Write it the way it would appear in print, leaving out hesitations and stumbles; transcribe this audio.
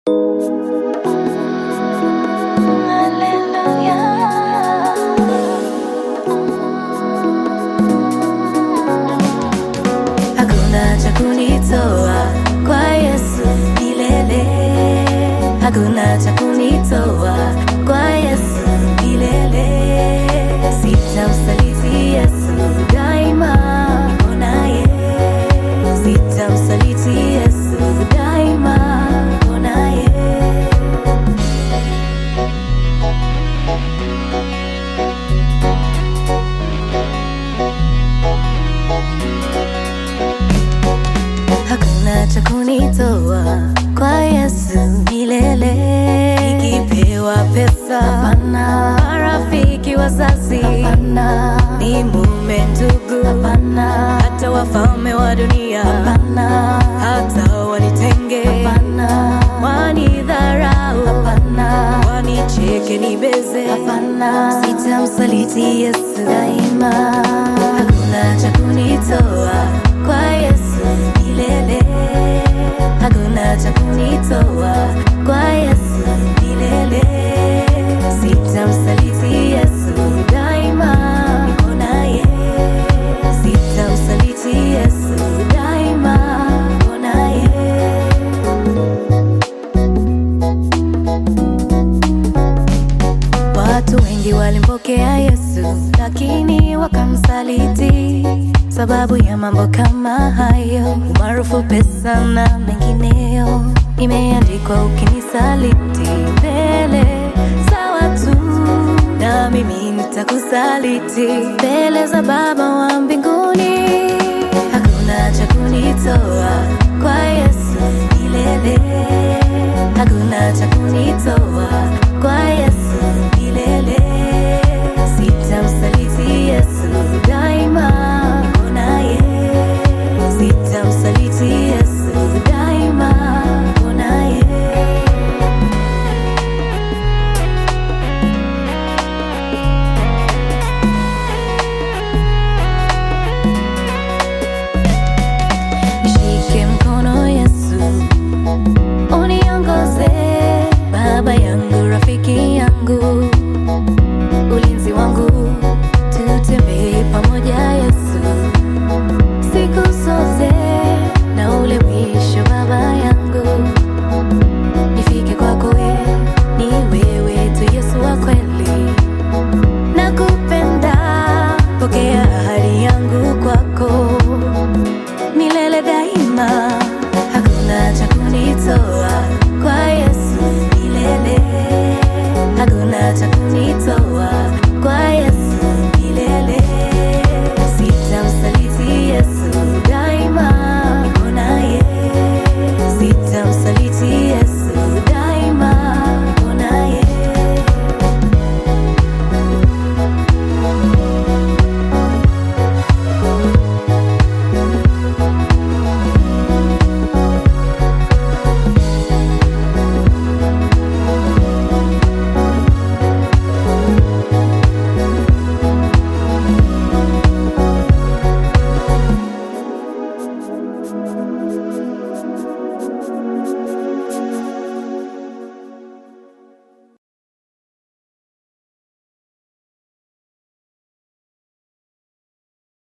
Hakuna cha kunitoa kwa Yesu milele. Hakuna cha kunitoa kwa Yesu milele. Sitamsaliti Yesu daima, niko naye. Sitamsaliti Yesu daima, niko naye. Hakuna cha kunitoa kwa Yesu milele. Nikipewa pesa hapana, marafiki wazazi hapana, ni mume ndugu hapana, hata wafalme wa dunia hapana, hata wanitenge hapana, wanidharau hapana, wanicheke nibeze hapana, sitamsaliti Yesu daima. Hakuna cha kunitoa kwa Yesu milele. Hakuna cha kunitoa kwa Yesu milele. Sitamsaliti Yesu daima, niko naye. Sitamsaliti Yesu daima, niko naye. Watu wengi walimpokea Yesu, lakini wakamsaliti sababu ya mambo kama hayo, umaarufu, pesa na mengineyo. Imeandikwa, ukinisaliti mbele za watu, na mimi nitakusaliti mbele za Baba wa mbinguni. Hakuna cha kunitoa kwa Yesu milele.